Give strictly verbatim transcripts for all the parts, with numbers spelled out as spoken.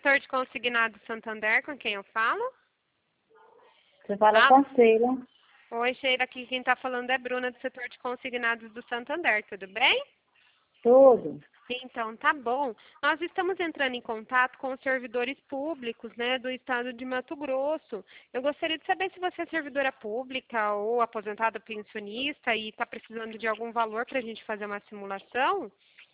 setor de consignado Santander, com quem eu falo? Você fala Ah, com a Sheila. oi, Sheila, aqui quem está falando é Bruna, do setor de consignados do Santander, tudo bem? Tudo. Então, tá bom. Nós estamos entrando em contato com os servidores públicos, né, do estado de Mato Grosso. Eu gostaria de saber se você é servidora pública ou aposentada pensionista e está precisando de algum valor para a gente fazer uma simulação.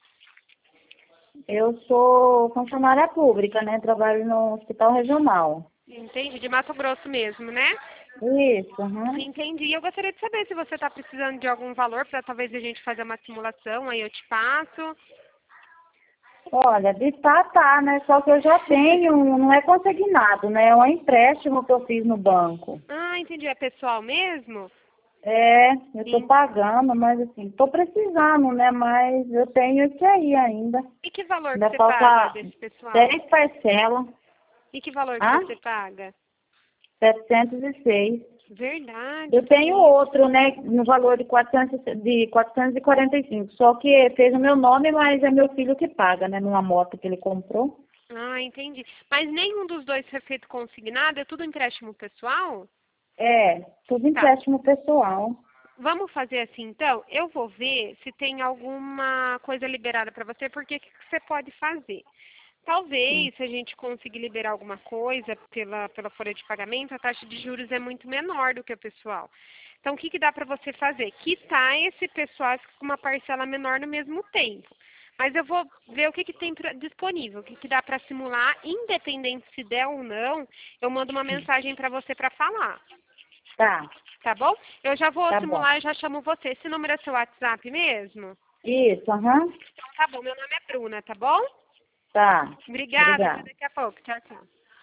Eu sou funcionária pública, né? Trabalho no hospital regional. Entendi, de Mato Grosso mesmo, né? Isso, uhum. Entendi. Eu gostaria de saber se você está precisando de algum valor para talvez a gente fazer uma simulação, aí eu te passo. Olha, de tá, tá, né? Só que eu já tenho, não é consignado, né? É um empréstimo que eu fiz no banco. Ah, entendi. É pessoal mesmo? É, eu tô Sim. pagando, mas assim, tô precisando, né? Mas eu tenho isso aí ainda. E que valor que Ainda você paga falta desse pessoal? dez parcelas. E que valor que Ah? você paga? setecentos e seis. Verdade, Eu tudo tenho isso. outro, né, no valor de, quatrocentos, de quatrocentos e quarenta e cinco. Só que fez o meu nome, mas é meu filho que paga, né, numa moto que ele comprou. Ah, entendi. Mas nenhum dos dois foi feito consignado? É tudo empréstimo pessoal? É, tudo Tá. empréstimo pessoal. Vamos fazer assim, então? Eu vou ver se tem alguma coisa liberada para você, porque o que que você pode fazer? Sim. Talvez, se a gente conseguir liberar alguma coisa pela, pela folha de pagamento, a taxa de juros é muito menor do que o pessoal. Então, o que, que dá para você fazer? Quitar esse pessoal com uma parcela menor no mesmo tempo. Mas eu vou ver o que, que tem pra, disponível, o que, que dá para simular, independente se der ou não, eu mando uma mensagem para você para falar. Tá, Tá bom? Eu já vou tá bom. simular e já chamo você. Esse número é seu WhatsApp mesmo? Isso, aham. Então tá bom, meu nome é Bruna, tá bom? Tá. Obrigada, até Obrigada. daqui a pouco. Tchau, tchau.